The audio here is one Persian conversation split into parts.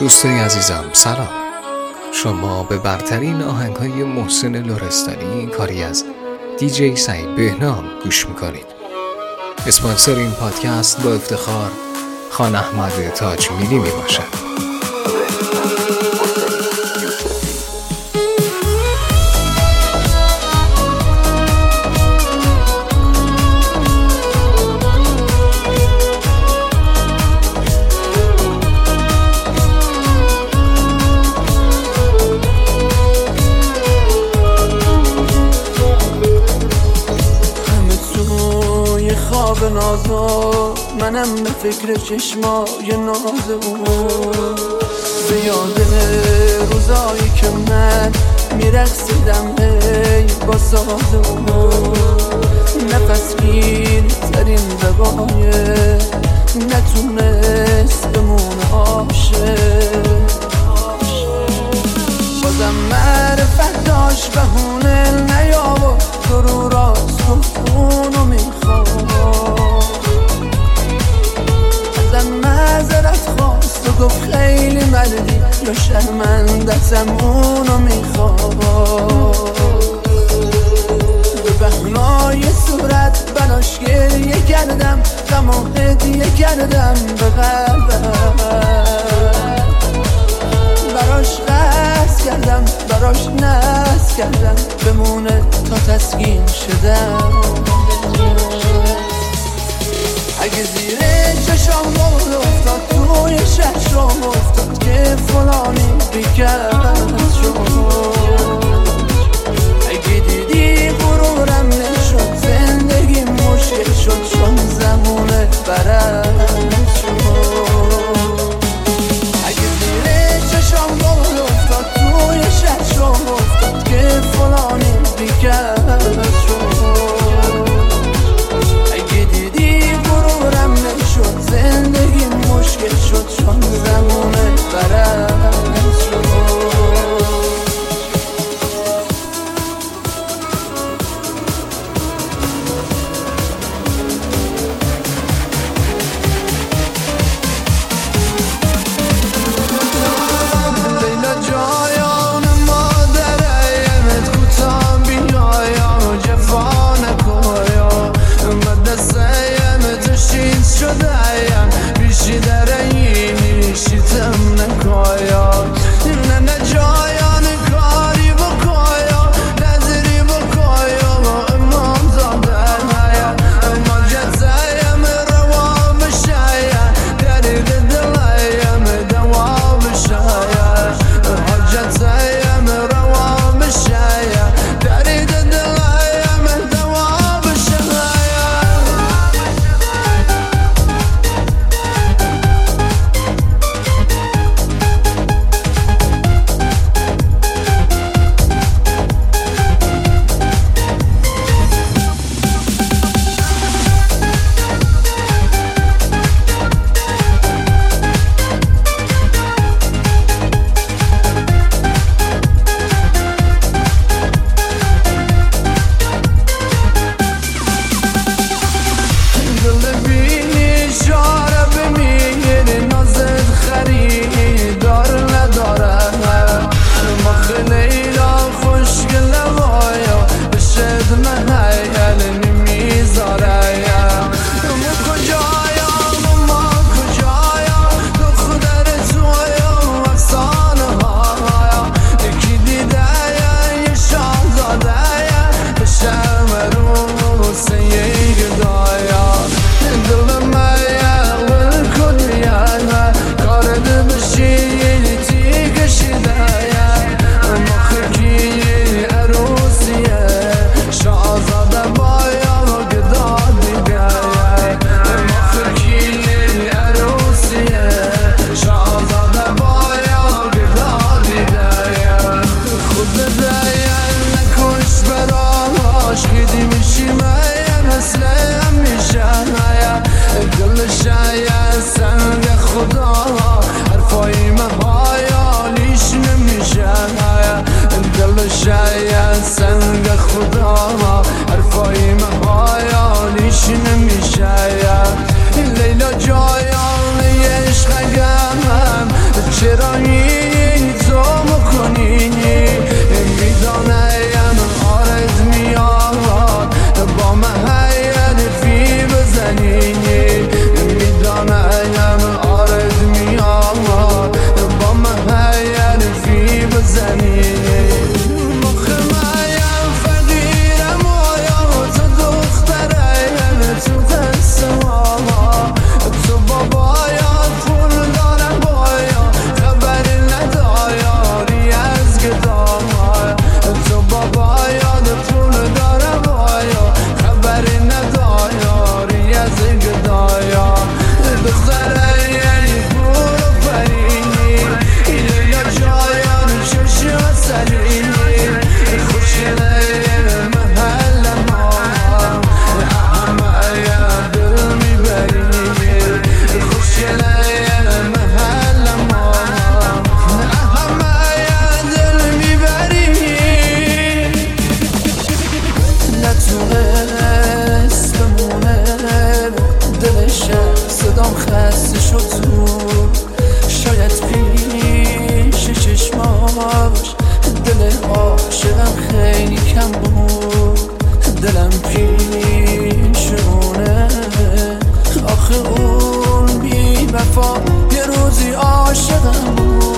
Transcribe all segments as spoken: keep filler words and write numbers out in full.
دوستای عزیزم سلام. شما به برترین آهنگ‌های محسن لرستانی کاری از دیجی سعید بهنام گوش میکنید. اسپانسر این پادکست با افتخار خان احمد تاج میلی میباشد. خواب نازو منم به فکر چشمای ناز اون، به یاد روزایی که من میرقصیدم ای با ساز اون. نفس گیر ترین بقایه نتونست بمونه عاشق، بازم معرفت داشت بهونه نیاورد تو رو راست گفت اونو میخواد، ازم معذرت خواست و گفت خیلی مردی یا شرمندتم اونو میخواد. به بهنای صورت براش گریه کردم، غم و هدیه کردم به قلبم، براش قصد کردم براش ناز کردم بمونه تا تسکین شدم. اگه زیر چشام مول افتاد توی شهرام افتاد که فلانی بیکرد شد، اگه دیدی غرورم نشد زندگی مشکل شد چون زمونه برد شد. اگه زیر چشام مول افتاد توی شهرام افتاد که فلانی بیکرد شد، زندگی مشکل شد چون زمونه برد شد. لیلا جایان مادرایمت کوتام بیایا جفا نکایا من دستایمت شیز شده بیشی درایی نیشیتم نکایا نه نه جایان کاری بکایا نظری بکایا امام زاده نایا اما جزایم روا بشایا دریق دلایم دوا بشایا حاجتایم روا بشایا دریق دلایم دوا بشایا. شاید سنگ خدا حرفای محایالیش نمیشه. لیلا جایان عشق گمم چرا روزی عاشقم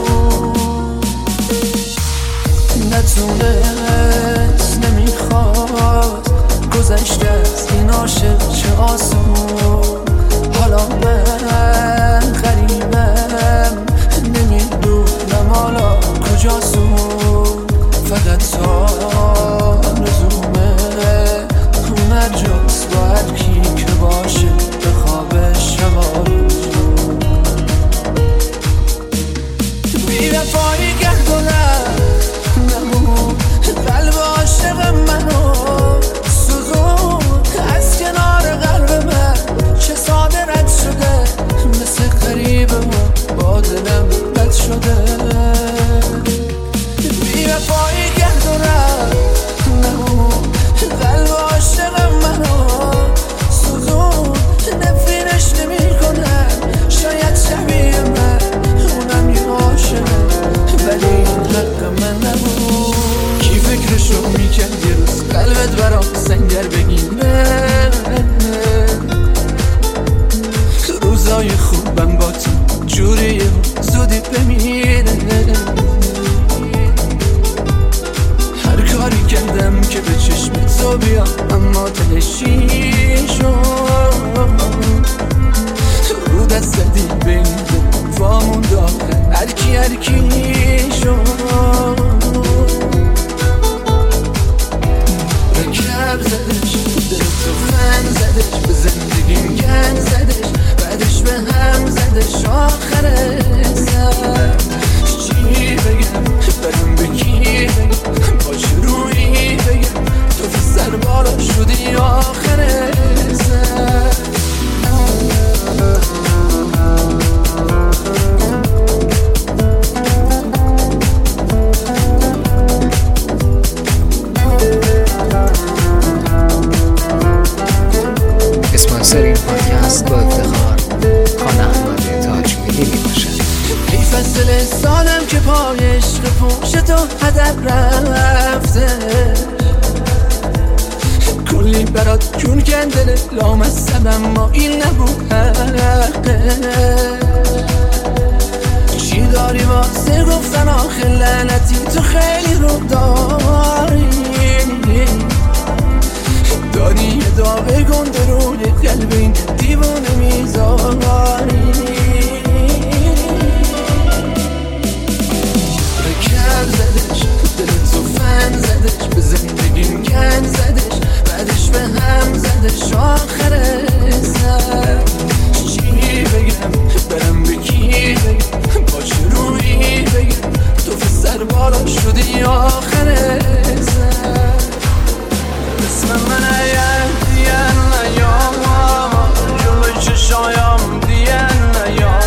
نتونست نمیخواد گذشته از این عاشق چه آسون. حالا من غریبم نمیدونم حالا کجاسون. فقط تا رزومه اون جاست با هر کی که باشه به خوابش شبارون. بی وفایی گردونم نمون قلب عاشق منو سوزون. از کنار قلب من چه ساده رد شده مثل غریبه و با دلم بد شده. بی وفایی گردونم نمون قلب عاشق منو سوزون. نفرینش نمی کنم شاید شبیه من اونم یه عاشقه ولی این حق من نبود. کی فکرشو میکرد یه روز قلبت برام سنگر بگیره. روزای خوبم با تو جوریه زودی بمیره. هر کاری کردم که به چشم تو بیام اما تهشی شد. رو دست زدی بین وامون داخل هر کی هر کی شد. رکب زدش دل تو فن زدش به زندگیم گن زدش بعدش به هم زدش آخر سر. چی بگم برم به کی بگم با چرویی بگم تو سر بالا شدی آخر سر. اسپانسر این پادکست با افتخار خان احمد تاجمیلی می باشد. ای فصل سالم که پای عشق پوش تو هدر رفته. کلی برات جون کندنه لامصب اما این نبود حقه. چی داری واسه گفتن آخه لعنتی تو خیلی رو داری. داری یه داغ گنده روی قلب این دیوانه میذاری. رکب زدش دل تو فن زدش به زندگیم گن زدش بعدش به هم زدش آخر سر. چی بگم برم به کی بگم با چرویی بگم تو سر بالا شدی آخر سر. اسم من اگر دیگه نیام جلوی چشایم دیگه نیام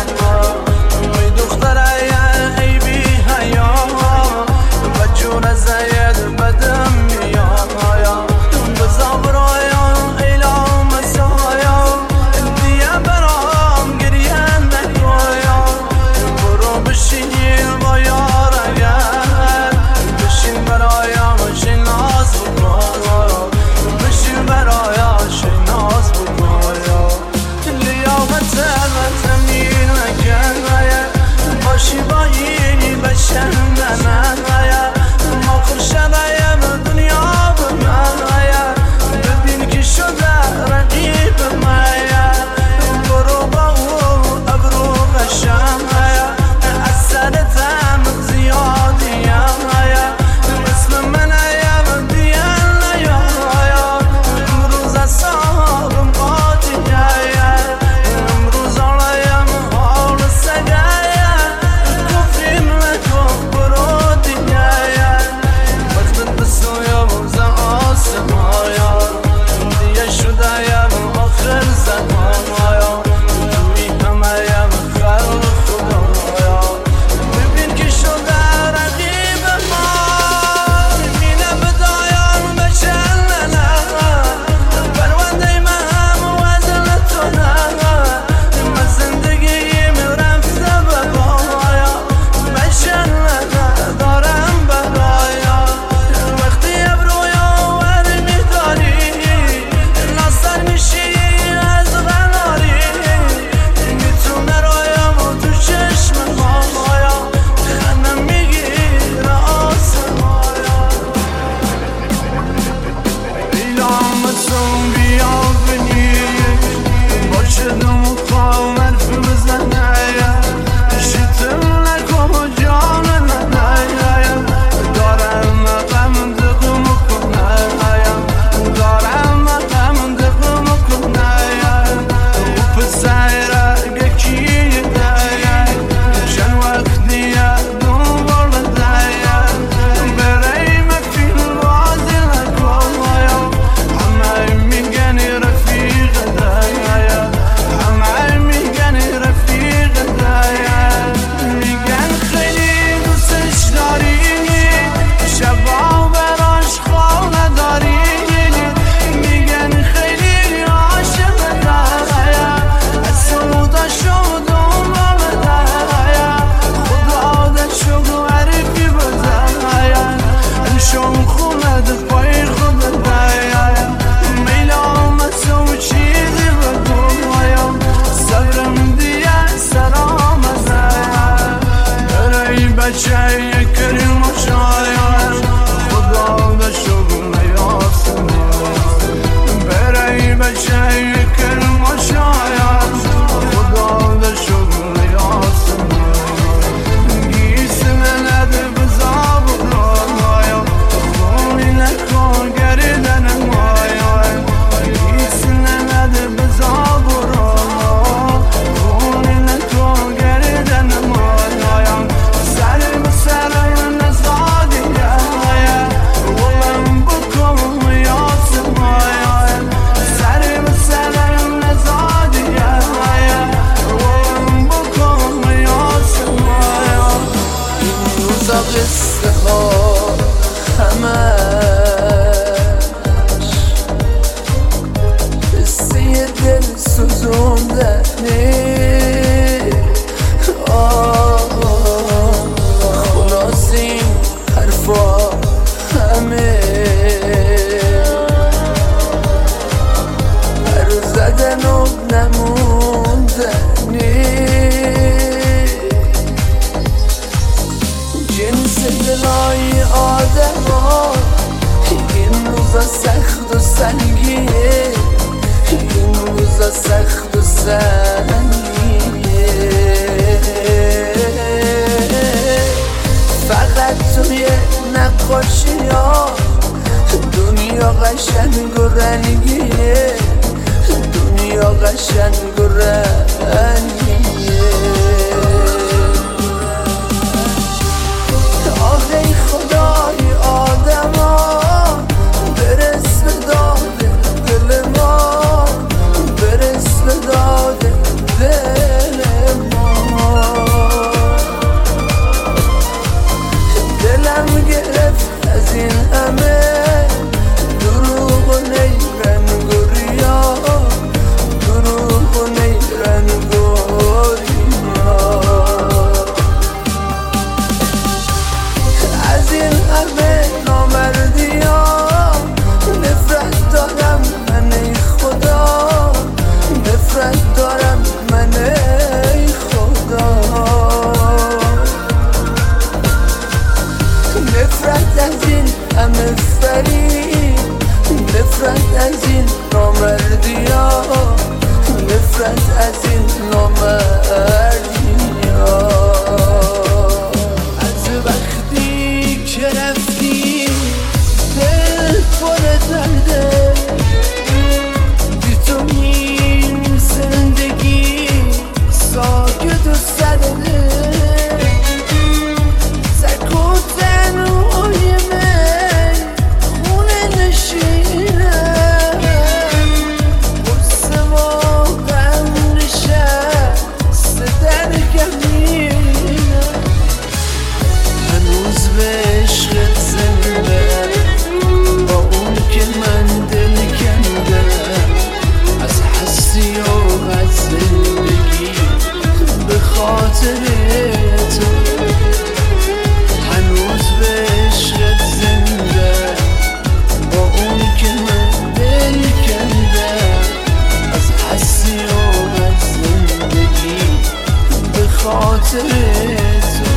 بچه کریم و شاید خدا به شغل یاسم برای بچه کریم و شاید خدا به شغل یاسم گیسم نده بزاب رایا خونی نکن گردن مایا گیسم نده بزاب رایا خونی نکن گردن مایا سر بسر نزادی ولم بکن یاسم سر بسر نزادی ولم بکن یاسم این روزا قصه ها همش قصه دل سوزوندنه خلاص این حرفا همه هر زدن و نموندنه جنس دلای آدم ها این روزا سخت و سنگیه این روزا سخت و سنگیه فقط توی نقاشی ها دنیا قشنگ و رنگیه دنیا قشنگ و رنگیه آه ای خدای آدم ها برس به داد دل ما برس به داد دل ما دلم گرفت از این همه دروغ و نیرنگ و ریا دروغ و نیرنگ و ریا از این همه نامردی ها نفرت دارم من ای خدا نفرت دارم من ای خدا نفرت از این همه فریب نفرت از این نامردی ها نفرت از این نامردی ها از وقتی که رفتی دل پر درده بی تو این زندگی ساکت و سرده سکوتن روی من خونه نشینه قرص ما غم نشست در گمینه هنوز به عشقت زنده با اون که من دل کنده از هستی و از زندگی به خاطر تو هنوز به عشقت زنده با اون که من دل کنده از هستی و از زندگی به خاطر تو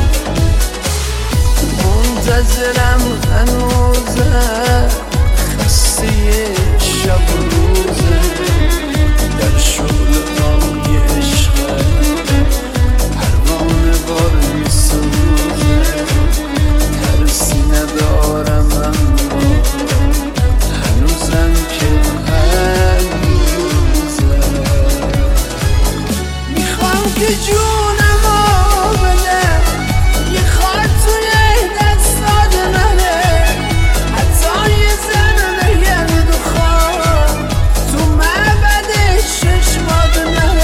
منتظرم هنوزه خسته شب و روزه در شغل های عشقه پروانه بار میسوزه ترسی ندارم اما هنوزم که هنوزه میخوام که جونمو بده یه خاط توی دستات منه حتی یه زن نگرد و خواه تو معبد ششمات منه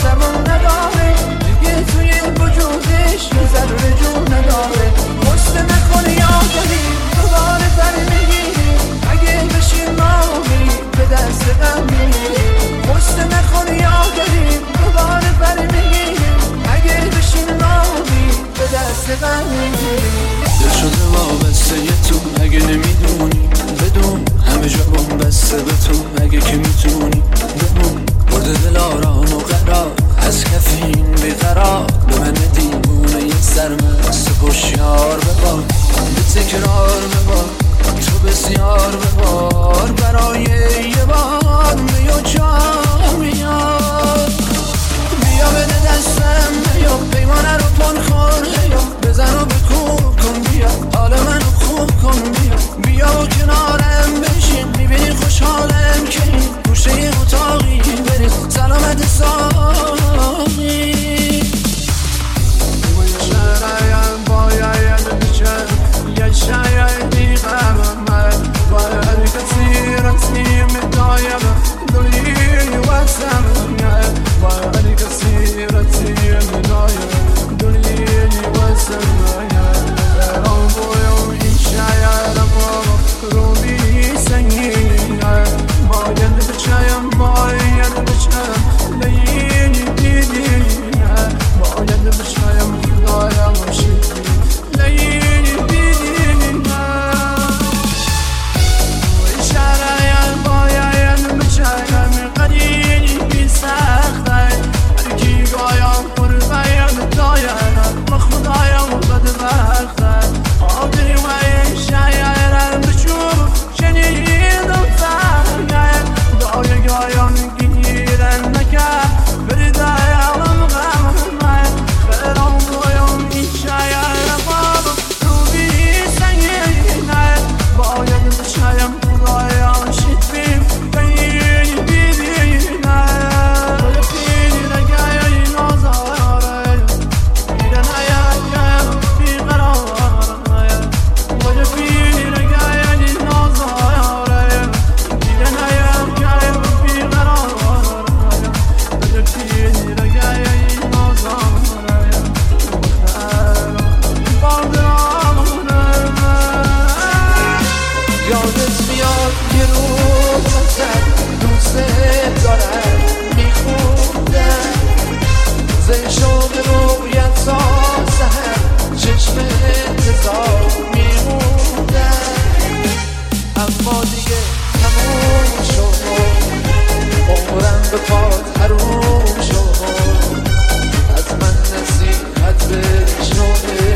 زمان نداره دیگه توی وجودش یه ذره جون نداره غصه نکن یادی دوباره بر میگیری اگه بشین مامی به دست غم میگیری غصه نکن یادی دوباره بر میگیری اگه بشین مامی به دست غم میگیری دل شده وابسته یه تو اگه نمیدونی بدون همه جا بم بسته به تو اگه که میتونی بمون برده دل آرام و قرار از کفین بیقرار به من دیوونه یه سرمست هوشیار ببار به تکرار ببار تو بسیار ببار برای یه بار بیا جا میاد بیا بده دستم بیا پیمانه رو پن خور بیا بزن و بکوب کن بیا حال منو خوب کن بیا بیا و کنارم بشین میبینی خوشحالم که این گوشه اتاقی بریم سلامت ساقی شاید باید بچم یه شاید دیگم من باید کسی رسی میدایم دلی واسم باید کسی رسی میدایم دلی واسم برام بایم این شاید رو بی سنگین باید بچم باید بچم لیلی دیدی باید بچم خدایم شکلی لیلی دیدی شرایم باید بچم قدیلی بی سخته هرکی گایم پر باید دایم با خدایم بد وقته آدری و این شاید بچوب شنیدم فرگه دای گایم گیرن نکر بردایم غم من برام بایم این شاید باب رو بی سنگینه باید بچایم خدایم شد بیم بینی بیدینه باید پیدی نگه این آزاره بیدن آید گم بیقراره باید پیدی نگه این آزاره بیدن آید گم بیقراره باید پیدی نگه این آزاره یادت میاد یه روز واسه دوست دارم میخوندم روزه شد رویت تا سهر چشم انتظار میموندم اما دیگه تموم شد عمرم به پات حروم شد از من نصیحت بشنوه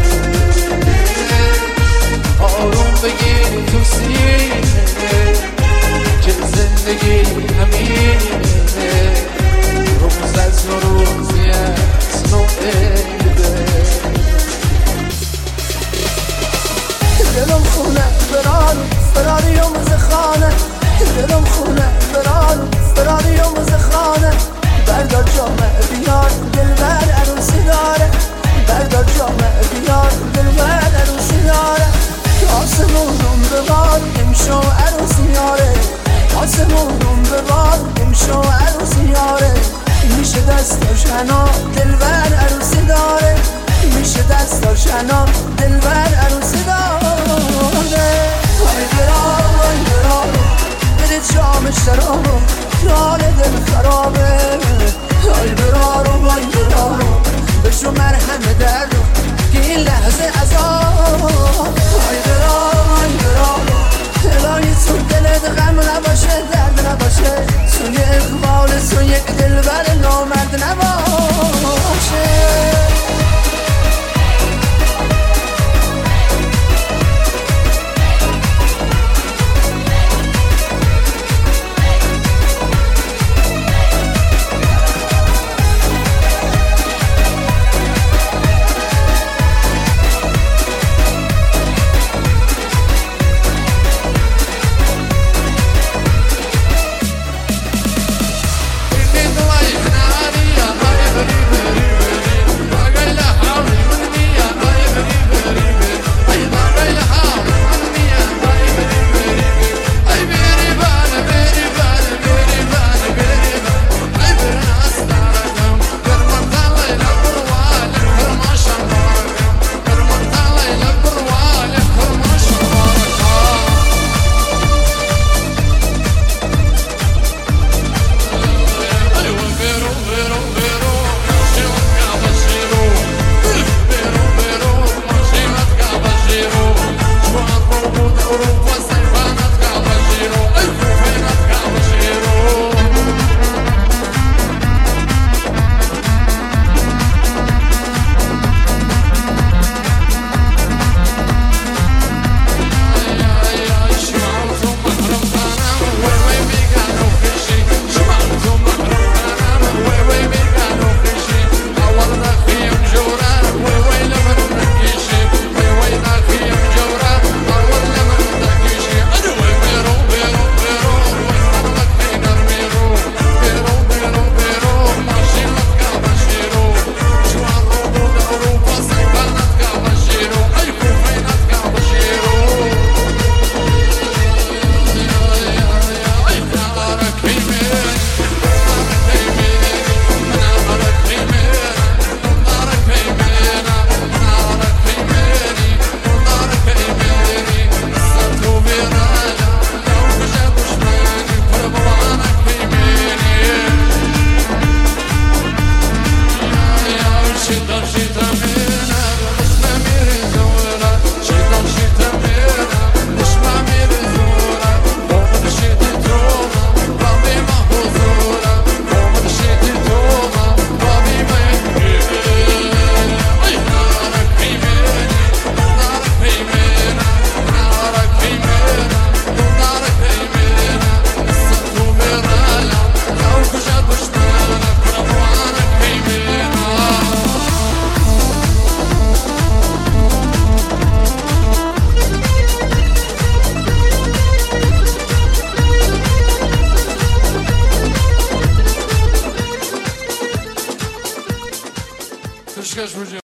آروم بگیر تو سینه که زندگی همینه روز از نوروزی از نوعیده دلم خونه برانو فراری و مزخانه دلم خونه برانو فراری و مزخانه بردار جامعه بیار دل بر عروسی داره بردار جامعه بیار دل بر عروسی داره آسمونم ببار امشو عروسی یاره آسمونم ببار امشو عروسی یاره میشه دستاش هنا دل بر عروسی داره میشه دستاش هنا دل بر عروسی داره های برام های برام بده جام شرابم حال دل خرابه های برام های برام بشو مرهم دردم که این لحظه عذاب های برام های برام الهی تو دلت غم نباشه درد نباشه توی اقبال تو یک دلبر نامرد نباشه عشقش بجیم